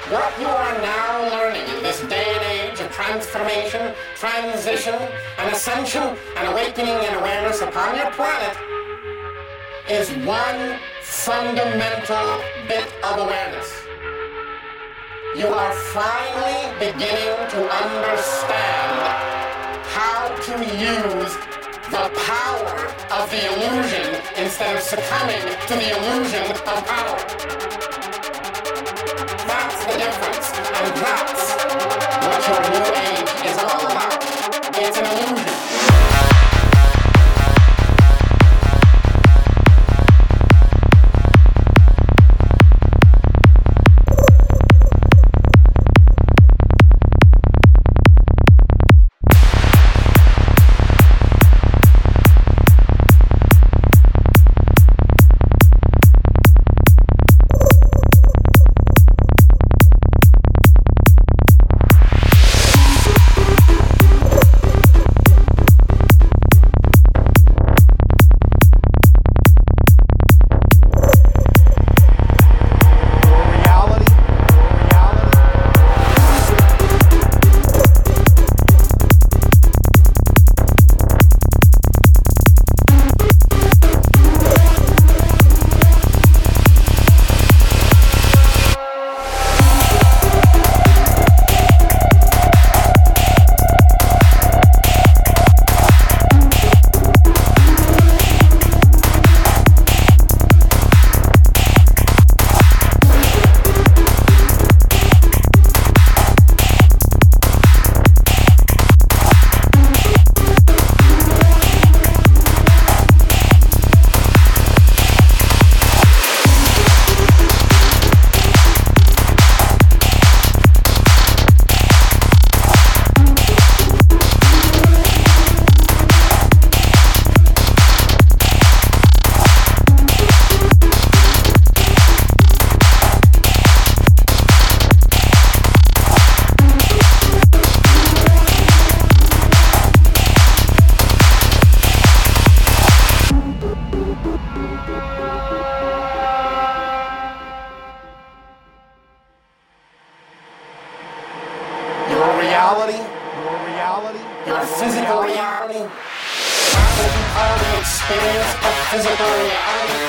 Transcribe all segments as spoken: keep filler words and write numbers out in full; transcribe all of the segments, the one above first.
What you are now learning in this day and age of transformation, transition, and ascension, and awakening and awareness upon your planet is one fundamental bit of awareness. You are finally beginning to understand how to use the power of the illusion instead of succumbing to the illusion of power. That's the difference, and that's what your new age is all about. It's an illusion. Reality, your reality, your physical reality, that what you call the experience of physical reality,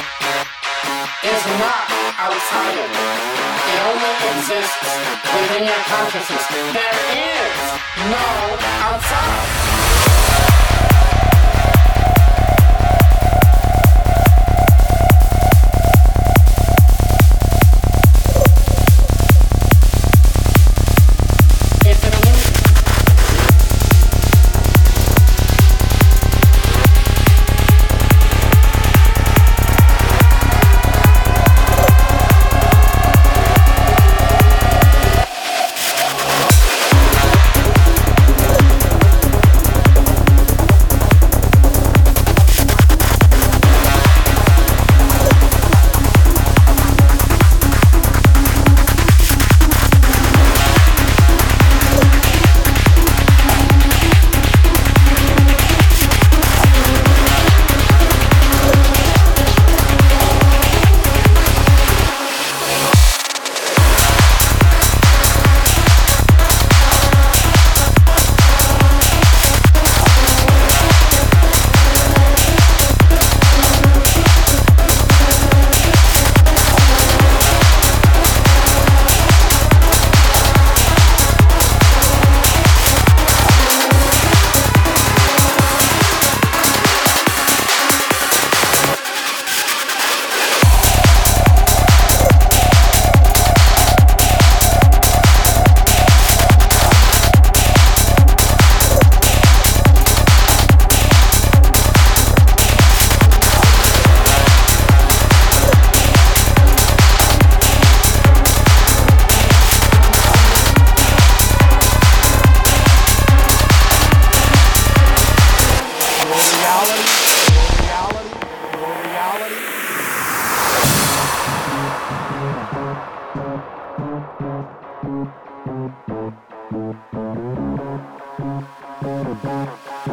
is not outside of you. It only exists within your consciousness. There is no outside.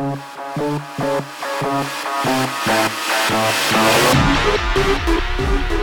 Thank you.